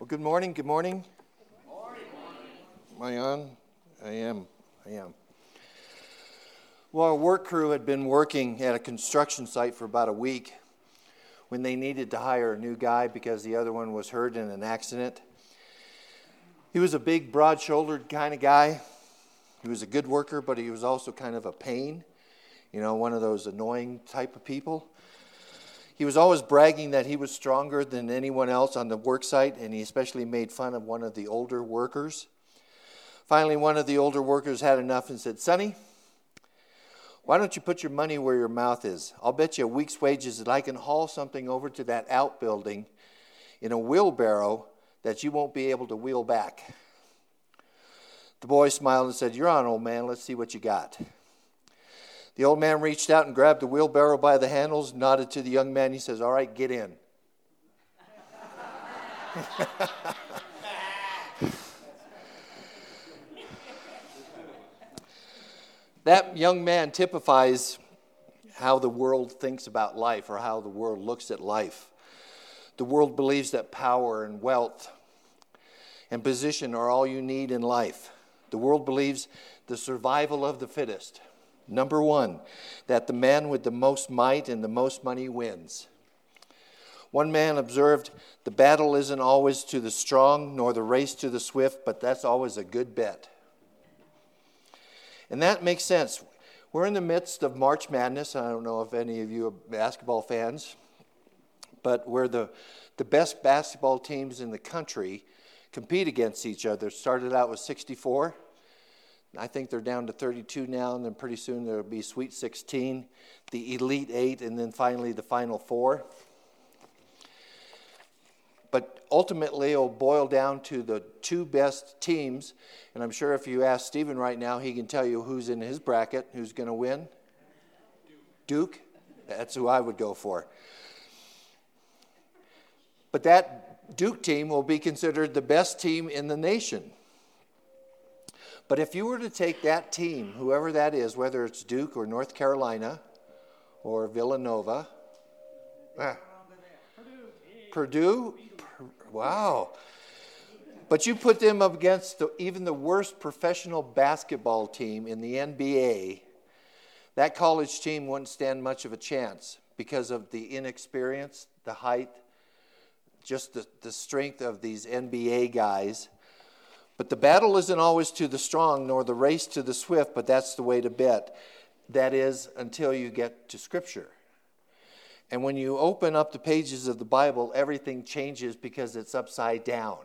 Good morning. Good morning. Am I on? I am. Well, our work crew had been working at a construction site for about a week when they needed to hire a new guy because the other one was hurt in an accident. He was a big, broad-shouldered kind of guy. He was a good worker, but he was also kind of a pain, one of those annoying type of people. He was always bragging that he was stronger than anyone else on the work site, and he especially made fun of one of the older workers. Finally, one of the older workers had enough and said, "Sonny, why don't you put your money where your mouth is? I'll bet you a week's wages that I can haul something over to that outbuilding in a wheelbarrow that you won't be able to wheel back." The boy smiled and said, "You're on, old man. Let's see what you got." The old man reached out and grabbed the wheelbarrow by the handles, nodded to the young man. He says, "All right, get in." That young man typifies how the world thinks about life, or how the world looks at life. The world believes that power and wealth and position are all you need in life. The world believes the survival of the fittest. Number one, that the man with the most might and the most money wins. One man observed, "The battle isn't always to the strong, nor the race to the swift, but that's always a good bet." And that makes sense. We're in the midst of March Madness. I don't know if any of you are basketball fans, but where the best basketball teams in the country compete against each other. Started out with 64. I think they're down to 32 now, and then pretty soon there will be Sweet 16, the Elite Eight, and then finally the Final Four. But ultimately, it will boil down to the two best teams, and I'm sure if you ask Stephen right now, he can tell you who's in his bracket, who's going to win. Duke? That's who I would go for. But that Duke team will be considered the best team in the nation. But if you were to take that team, whoever that is, whether it's Duke or North Carolina or Villanova, Purdue, wow. But you put them up against even the worst professional basketball team in the NBA, that college team wouldn't stand much of a chance because of the inexperience, the height, just the strength of these NBA guys. But the battle isn't always to the strong, nor the race to the swift, but that's the way to bet. That is, until you get to Scripture. And when you open up the pages of the Bible, everything changes because it's upside down.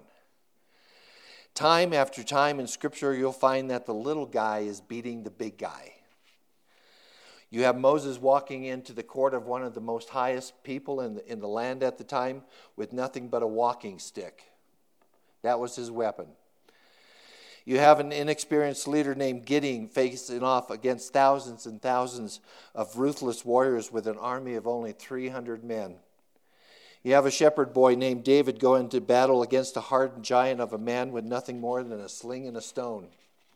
Time after time in Scripture, you'll find that the little guy is beating the big guy. You have Moses walking into the court of one of the most highest people in the land at the time with nothing but a walking stick. That was his weapon. You have an inexperienced leader named Gideon facing off against thousands and thousands of ruthless warriors with an army of only 300 men. You have a shepherd boy named David going to battle against a hardened giant of a man with nothing more than a sling and a stone.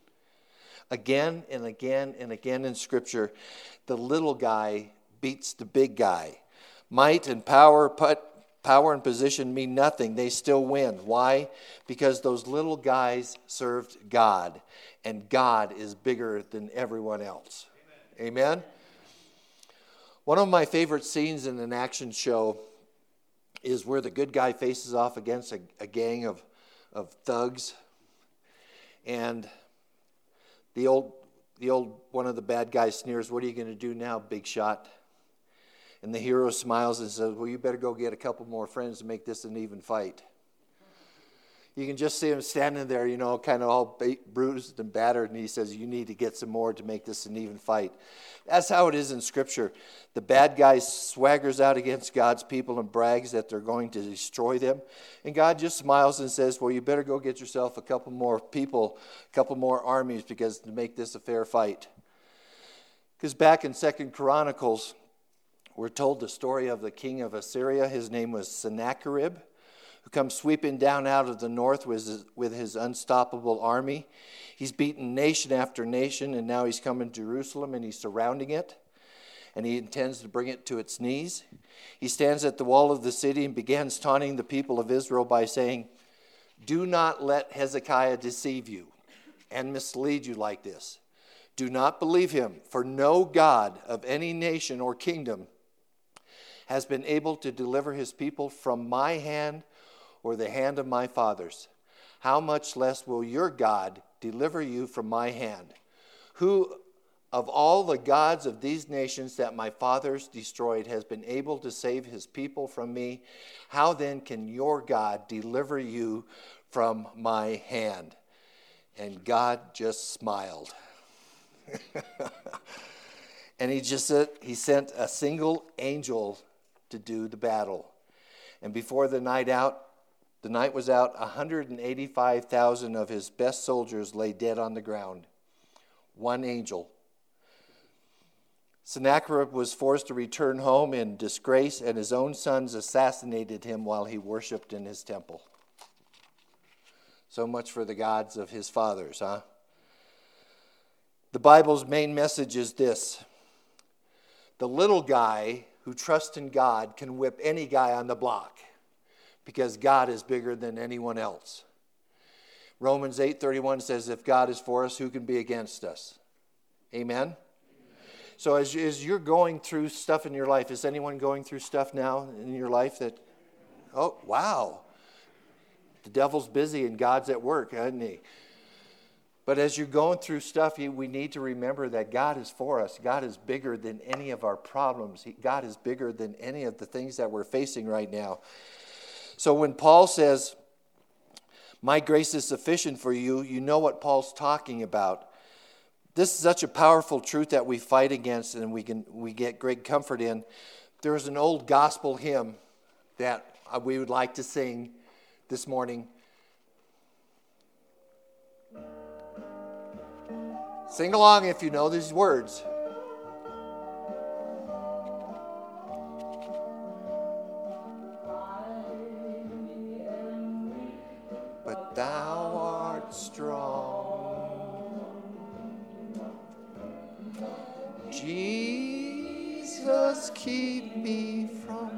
Again and again and again in Scripture, the little guy beats the big guy. Might and power and position mean nothing. They still win. Why? Because those little guys served God, and God is bigger than everyone else. Amen? One of my favorite scenes in an action show is where the good guy faces off against a gang of thugs, and the old one of the bad guys sneers, "What are you going to do now, big shot?" And the hero smiles and says, "Well, you better go get a couple more friends to make this an even fight." You can just see him standing there, kind of all bruised and battered, and he says, "You need to get some more to make this an even fight." That's how it is in Scripture. The bad guy swaggers out against God's people and brags that they're going to destroy them. And God just smiles and says, "Well, you better go get yourself a couple more people, a couple more armies, because to make this a fair fight." Because back in 2 Chronicles, we're told the story of the king of Assyria. His name was Sennacherib, who comes sweeping down out of the north with his unstoppable army. He's beaten nation after nation, and now he's coming to Jerusalem, and he's surrounding it, and he intends to bring it to its knees. He stands at the wall of the city and begins taunting the people of Israel by saying, Do not let Hezekiah deceive you and mislead you like this. Do not believe him, for no God of any nation or kingdom has been able to deliver his people from my hand or the hand of my fathers. How much less will your God deliver you from my hand? Who of all the gods of these nations that my fathers destroyed has been able to save his people from me? How then can your God deliver you from my hand? And God just smiled. And he sent a single angel to do the battle. And before the night was out, 185,000 of his best soldiers lay dead on the ground. One angel. Sennacherib was forced to return home in disgrace, and his own sons assassinated him while he worshipped in his temple. So much for the gods of his fathers, huh? The Bible's main message is this: the little guy who trusts in God can whip any guy on the block because God is bigger than anyone else. Romans 8:31 says, if God is for us, who can be against us? Amen? So as you're going through stuff in your life, is anyone going through stuff now in your life that, oh, wow, the devil's busy and God's at work, isn't he? But as you're going through stuff, we need to remember that God is for us. God is bigger than any of our problems. God is bigger than any of the things that we're facing right now. So when Paul says, my grace is sufficient for you, you know what Paul's talking about. This is such a powerful truth that we fight against and we get great comfort in. There's an old gospel hymn that we would like to sing this morning. Sing along if you know these words. But thou art strong. Jesus, keep me from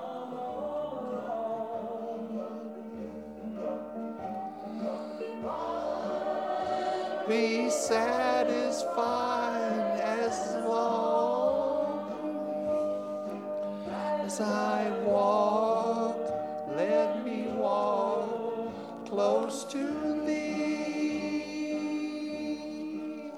be satisfied as long as I walk. Let me walk close to thee.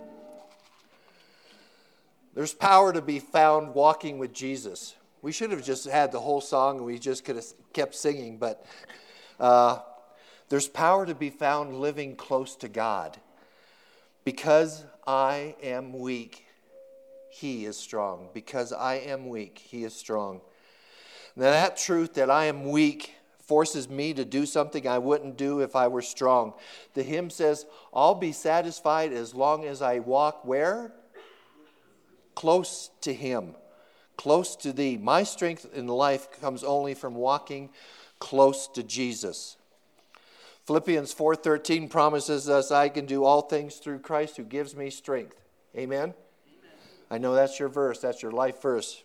There's power to be found walking with Jesus. We should have just had the whole song and we just could have kept singing, but there's power to be found living close to God. Because I am weak, he is strong. Because I am weak, he is strong. Now that truth that I am weak forces me to do something I wouldn't do if I were strong. The hymn says, I'll be satisfied as long as I walk where? Close to him. Close to thee. My strength in life comes only from walking close to Jesus. Philippians 4:13 promises us I can do all things through Christ who gives me strength. Amen? Amen? I know that's your verse. That's your life verse.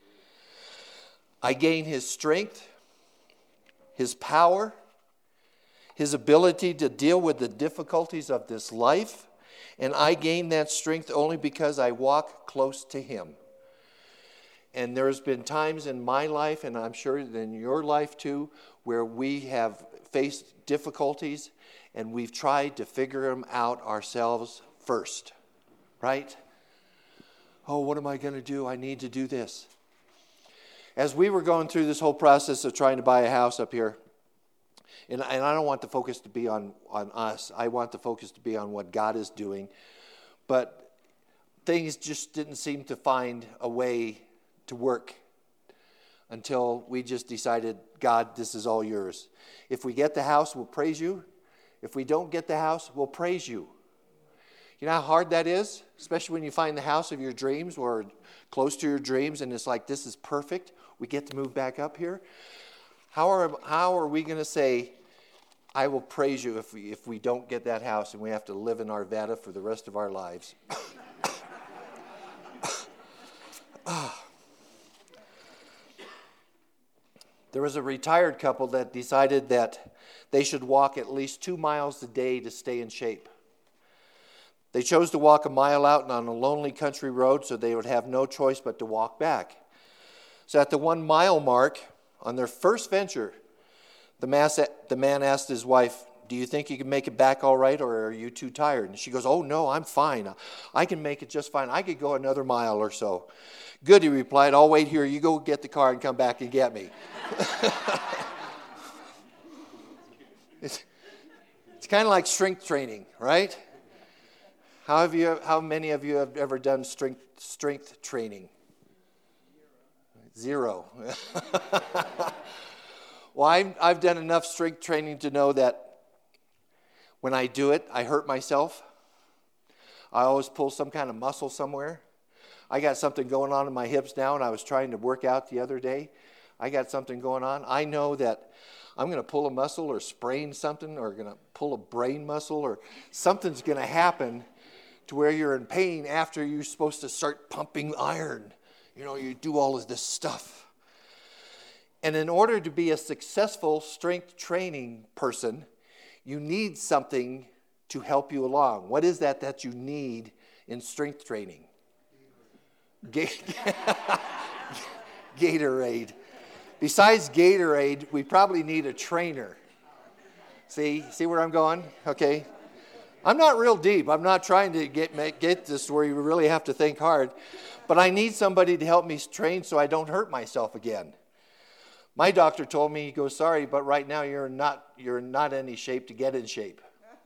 I gain his strength, his power, his ability to deal with the difficulties of this life, and I gain that strength only because I walk close to him. And there's been times in my life, and I'm sure in your life too, where we have faced difficulties and we've tried to figure them out ourselves first, right? Oh, what am I going to do? I need to do this. As we were going through this whole process of trying to buy a house up here, and I don't want the focus to be on us. I want the focus to be on what God is doing. But things just didn't seem to find a way to work until we just decided, God, this is all yours. If we get the house, we'll praise you. If we don't get the house, we'll praise you. You know how hard that is? Especially when you find the house of your dreams or close to your dreams and it's like, this is perfect. We get to move back up here. How are we going to say, I will praise you if we don't get that house and we have to live in Arvada for the rest of our lives? There was a retired couple that decided that they should walk at least 2 miles a day to stay in shape. They chose to walk a mile out on a lonely country road so they would have no choice but to walk back. So at the 1 mile mark on their first venture, the man asked his wife, "Do you think you can make it back all right, or are you too tired?" And she goes, "Oh, no, I'm fine. I can make it just fine. I could go another mile or so." "Good," he replied. "I'll wait here. You go get the car and come back and get me." It's kind of like strength training, right? How many of you have ever done strength training? 0. Well, I've done enough strength training to know that when I do it, I hurt myself. I always pull some kind of muscle somewhere. I got something going on in my hips now, and I was trying to work out the other day. I got something going on. I know that I'm going to pull a muscle or sprain something, or going to pull a brain muscle, or something's going to happen to where you're in pain after you're supposed to start pumping iron. You do all of this stuff. And in order to be a successful strength training person, you need something to help you along. What is that you need in strength training? Gatorade. Besides Gatorade, we probably need a trainer. See where I'm going? Okay. I'm not real deep. I'm not trying to get this where you really have to think hard. But I need somebody to help me train so I don't hurt myself again. My doctor told me, he goes, "Sorry, but right now you're not in any shape to get in shape."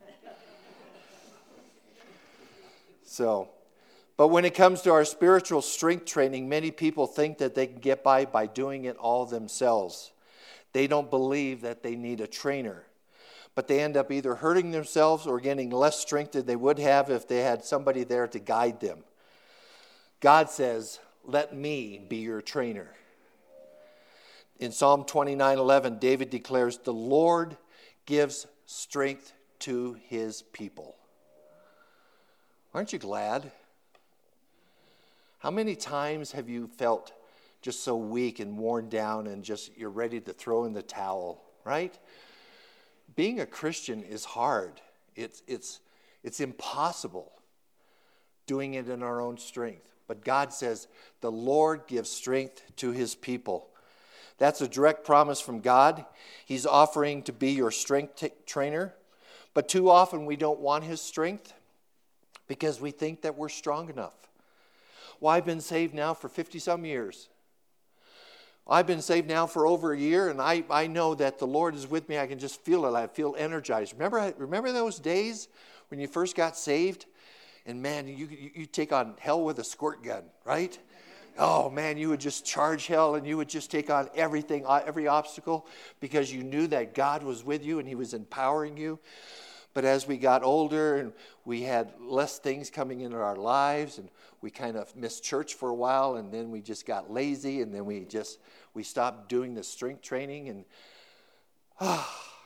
But when it comes to our spiritual strength training, many people think that they can get by doing it all themselves. They don't believe that they need a trainer. But they end up either hurting themselves or getting less strength than they would have if they had somebody there to guide them. God says, "Let me be your trainer." In Psalm 29:11, David declares, "The Lord gives strength to his people." Aren't you glad? How many times have you felt just so weak and worn down and just you're ready to throw in the towel, right? Being a Christian is hard. It's impossible doing it in our own strength. But God says, the Lord gives strength to his people. That's a direct promise from God. He's offering to be your strength trainer. But too often we don't want his strength because we think that we're strong enough. Well, I've been saved now for 50-some years. I've been saved now for over a year, and I know that the Lord is with me. I can just feel it. I feel energized. Remember those days when you first got saved? And man, you take on hell with a squirt gun, right? Oh man, you would just charge hell, and you would just take on everything, every obstacle, because you knew that God was with you and he was empowering you. But as we got older and we had less things coming into our lives, and we kind of missed church for a while, and then we just got lazy, and then we stopped doing the strength training. And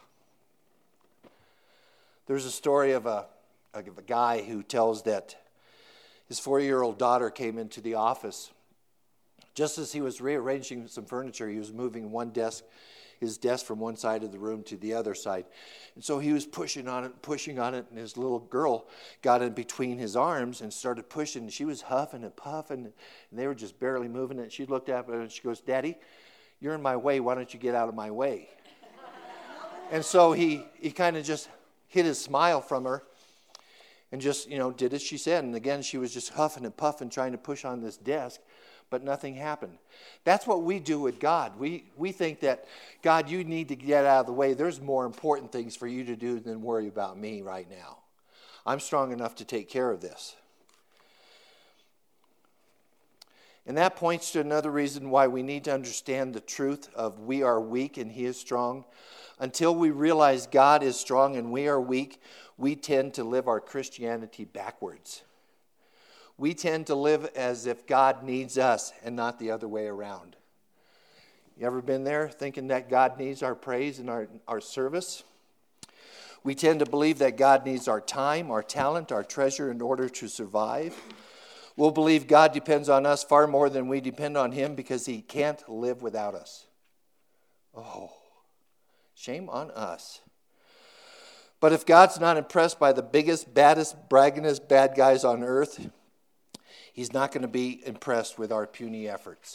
there's a story of a guy who tells that his 4-year-old daughter came into the office. Just as he was rearranging some furniture, he was moving his desk from one side of the room to the other side. And so he was pushing on it, and his little girl got in between his arms and started pushing. And she was huffing and puffing, and they were just barely moving. And she looked at him and she goes, "Daddy, you're in my way. Why don't you get out of my way?" And so he kind of just hid his smile from her and just, did as she said. And again, she was just huffing and puffing, trying to push on this desk. But nothing happened. That's what we do with God. We think that, God, you need to get out of the way. There's more important things for you to do than worry about me right now. I'm strong enough to take care of this. And that points to another reason why we need to understand the truth of we are weak and he is strong. Until we realize God is strong and we are weak, we tend to live our Christianity backwards. We tend to live as if God needs us and not the other way around. You ever been there thinking that God needs our praise and our service? We tend to believe that God needs our time, our talent, our treasure in order to survive. We'll believe God depends on us far more than we depend on him because he can't live without us. Oh, shame on us. But if God's not impressed by the biggest, baddest, bragginest bad guys on earth, he's not going to be impressed with our puny efforts.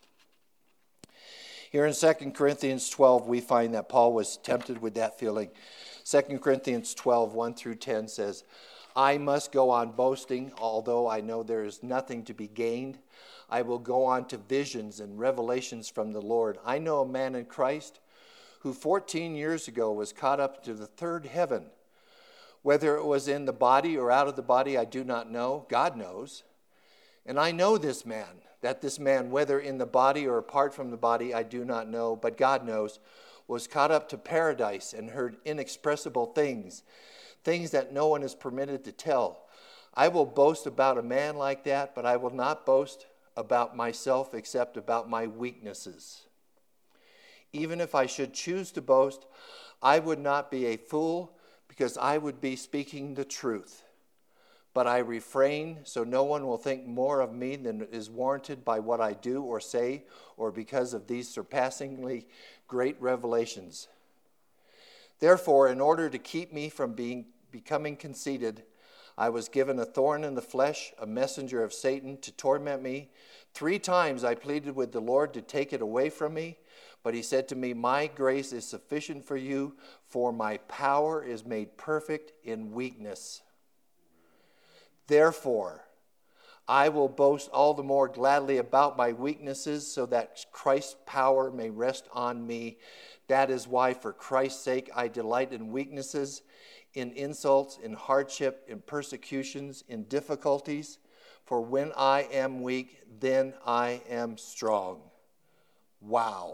Here in 2 Corinthians 12, we find that Paul was tempted with that feeling. 2 Corinthians 12, 1 through 10 says, I must go on boasting, although I know there is nothing to be gained. I will go on to visions and revelations from the Lord. I know a man in Christ who 14 years ago was caught up to the third heaven. Whether it was in the body or out of the body, I do not know. God knows. And I know this man, that this man, whether in the body or apart from the body, I do not know, but God knows, was caught up to paradise and heard inexpressible things, things that no one is permitted to tell. I will boast about a man like that, but I will not boast about myself except about my weaknesses. Even if I should choose to boast, I would not be a fool because I would be speaking the truth. But I refrain so no one will think more of me than is warranted by what I do or say or because of these surpassingly great revelations. Therefore, in order to keep me from becoming conceited, I was given a thorn in the flesh, a messenger of Satan to torment me. 3 times I pleaded with the Lord to take it away from me. But he said to me, my grace is sufficient for you, for my power is made perfect in weakness. Therefore, I will boast all the more gladly about my weaknesses, so that Christ's power may rest on me. That is why, for Christ's sake, I delight in weaknesses, in insults, in hardship, in persecutions, in difficulties. For when I am weak, then I am strong. Wow.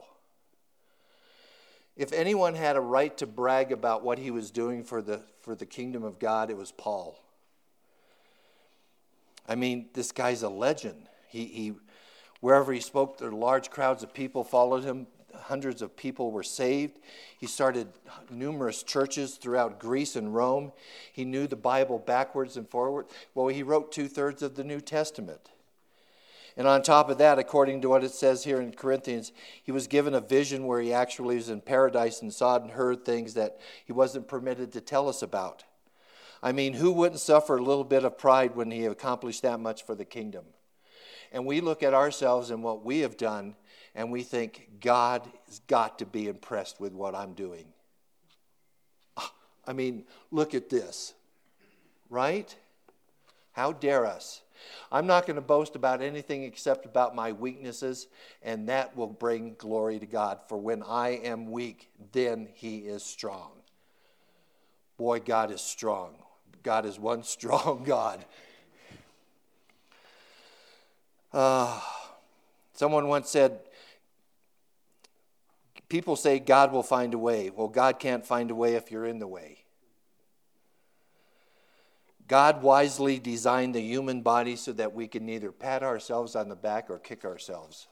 If anyone had a right to brag about what he was doing for the kingdom of God, it was Paul. I mean, this guy's a legend. He wherever he spoke, there were large crowds of people followed him. Hundreds of people were saved. He started numerous churches throughout Greece and Rome. He knew the Bible backwards and forward. Well, he wrote 2/3 of the New Testament. And on top of that, according to what it says here in Corinthians, he was given a vision where he actually was in paradise and saw and heard things that he wasn't permitted to tell us about. I mean, who wouldn't suffer a little bit of pride when he accomplished that much for the kingdom? And we look at ourselves and what we have done, and we think, God has got to be impressed with what I'm doing. I mean, look at this, right? How dare us? I'm not going to boast about anything except about my weaknesses, and that will bring glory to God. For when I am weak, then he is strong. Boy, God is strong. God is one strong God. Someone once said, people say God will find a way. Well, God can't find a way if you're in the way. God wisely designed the human body so that we can neither pat ourselves on the back or kick ourselves.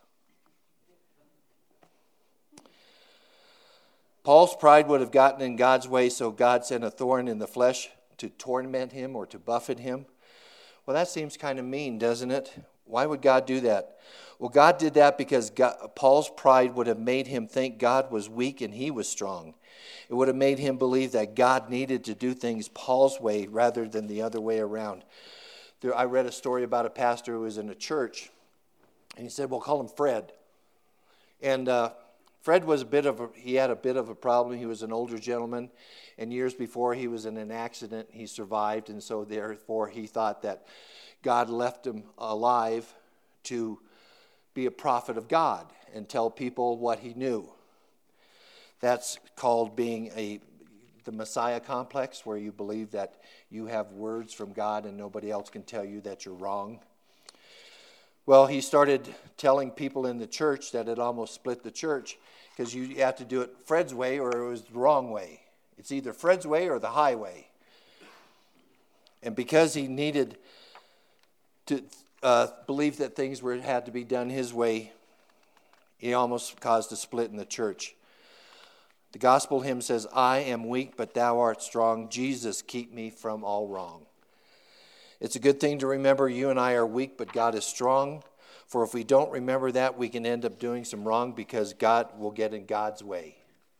Paul's pride would have gotten in God's way, so God sent a thorn in the flesh to torment him or to buffet him. Well, that seems kind of mean, doesn't it? Why would God do that? Well, God did that because Paul's pride would have made him think God was weak and he was strong. It would have made him believe that God needed to do things Paul's way rather than the other way around. I read a story about a pastor who was in a church, and he said, we'll call him Fred. And Fred was he had a bit of a problem. He was an older gentleman, and years before he was in an accident. He survived, and so therefore he thought that God left him alive to be a prophet of God and tell people what he knew. That's called being the Messiah complex, where you believe that you have words from God and nobody else can tell you that you're wrong. Well, he started telling people in the church that it almost split the church, because you have to do it Fred's way or it was the wrong way. It's either Fred's way or the highway. And because he needed to believe that things had to be done his way, he almost caused a split in the church. The gospel hymn says, I am weak, but thou art strong. Jesus, keep me from all wrong. It's a good thing to remember you and I are weak, but God is strong. For if we don't remember that, we can end up doing some wrong because God will get in God's way.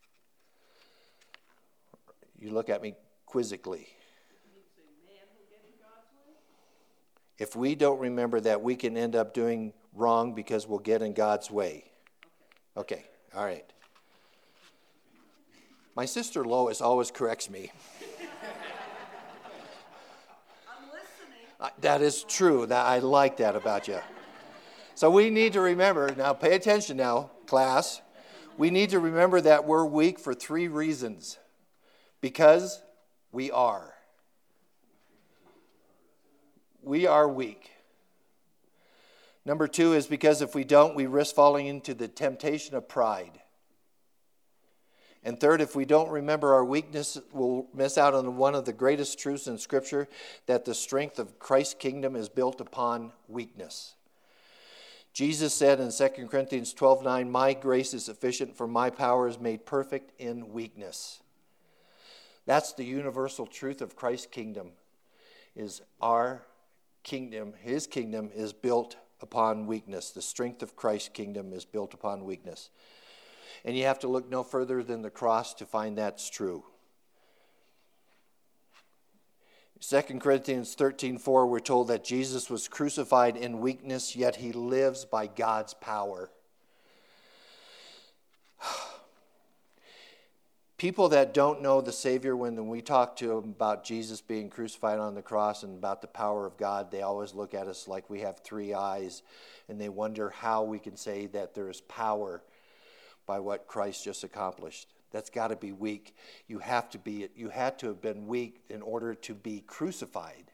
You look at me quizzically. If we don't remember that, we can end up doing wrong because we'll get in God's way. Okay, all right. My sister Lois always corrects me. I'm listening. That is true. I like that about you. So we need to remember, now pay attention now, class. We need to remember that we're weak for 3 reasons. Because we are. We are weak. Number 2 is because if we don't, we risk falling into the temptation of pride. And third, if we don't remember our weakness, we'll miss out on one of the greatest truths in Scripture, that the strength of Christ's kingdom is built upon weakness. Jesus said in 2 Corinthians 12:9, "My grace is sufficient, for my power is made perfect in weakness." That's the universal truth of Christ's kingdom, is our kingdom, his kingdom is built upon weakness. The strength of Christ's kingdom is built upon weakness. And you have to look no further than the cross to find that's true. 2 Corinthians 13:4, we're told that Jesus was crucified in weakness, yet he lives by God's power. People that don't know the Savior, when we talk to them about Jesus being crucified on the cross and about the power of God, they always look at us like we have 3 eyes, and they wonder how we can say that there is power by what Christ just accomplished. That's got to be weak. You had to have been weak in order to be crucified.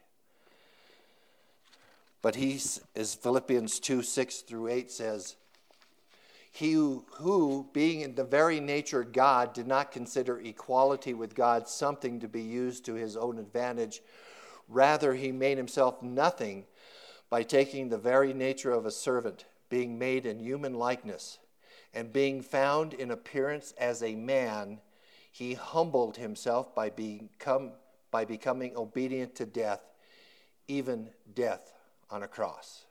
But as Philippians 2:6-8 says, he who, being in the very nature God, did not consider equality with God something to be used to his own advantage. Rather, he made himself nothing by taking the very nature of a servant, being made in human likeness, and being found in appearance as a man, he humbled himself by becoming obedient to death, even death on a cross.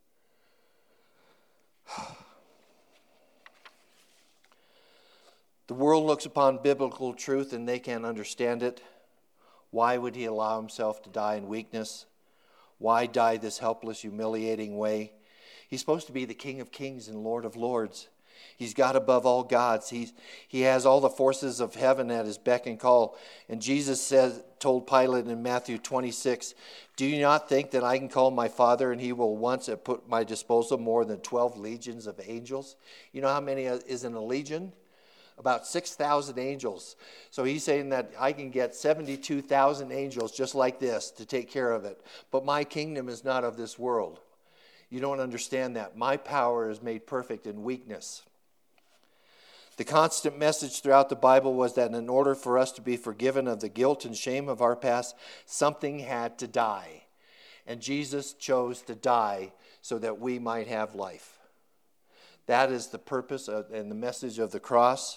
The world looks upon biblical truth and they can't understand it. Why would he allow himself to die in weakness? Why die this helpless, humiliating way? He's supposed to be the King of Kings and Lord of Lords. He's God above all gods. He has all the forces of heaven at his beck and call. And Jesus told Pilate in Matthew 26, "Do you not think that I can call my Father and he will once put at my disposal more than 12 legions of angels?" You know how many is in a legion? About 6,000 angels. So he's saying that I can get 72,000 angels just like this to take care of it. But my kingdom is not of this world. You don't understand that. My power is made perfect in weakness. The constant message throughout the Bible was that in order for us to be forgiven of the guilt and shame of our past, something had to die. And Jesus chose to die so that we might have life. That is the purpose and the message of the cross.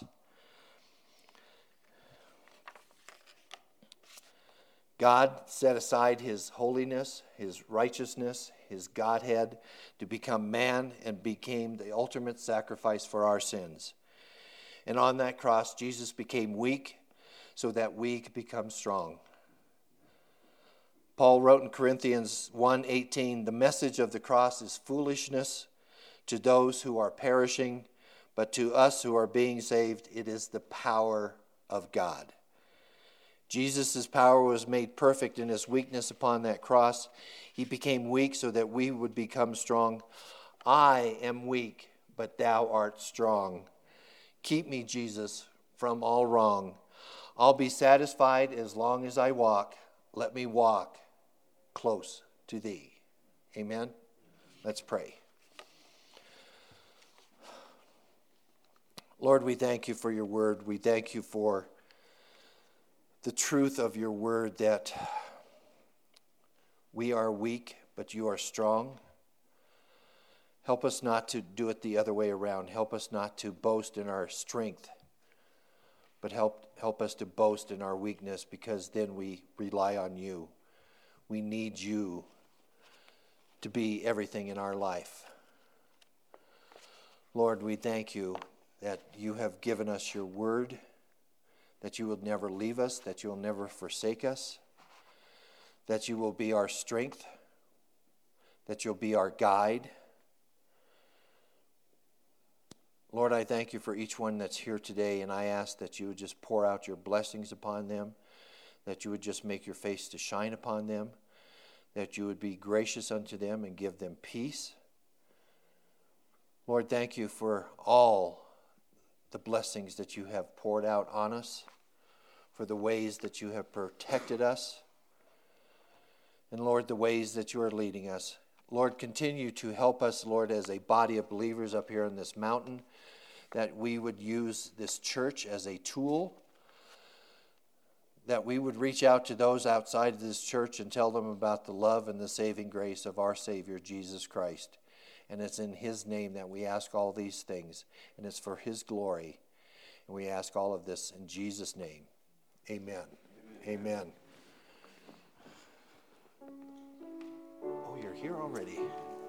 God set aside his holiness, his righteousness, his Godhead to become man and became the ultimate sacrifice for our sins. And on that cross, Jesus became weak so that we could become strong. Paul wrote in Corinthians 1:18, "The message of the cross is foolishness to those who are perishing, but to us who are being saved, it is the power of God." Jesus' power was made perfect in his weakness upon that cross. He became weak so that we would become strong. I am weak, but thou art strong. Keep me, Jesus, from all wrong. I'll be satisfied as long as I walk. Let me walk close to thee. Amen? Let's pray. Lord, we thank you for your word. We thank you for the truth of your word that we are weak, but you are strong. Help us not to do it the other way around. Help us not to boast in our strength, but help us to boast in our weakness, because then we rely on you. We need you to be everything in our life. Lord, we thank you that you have given us your word, that you will never leave us, that you will never forsake us, that you will be our strength, that you'll be our guide. Lord, I thank you for each one that's here today, and I ask that you would just pour out your blessings upon them, that you would just make your face to shine upon them, that you would be gracious unto them and give them peace. Lord, thank you for all the blessings that you have poured out on us, for the ways that you have protected us, and Lord, the ways that you are leading us. Lord, continue to help us, Lord, as a body of believers up here on this mountain, that we would use this church as a tool, that we would reach out to those outside of this church and tell them about the love and the saving grace of our Savior, Jesus Christ. And it's in his name that we ask all these things, and it's for his glory. And we ask all of this in Jesus' name. Amen. Amen. Amen. Oh, you're here already.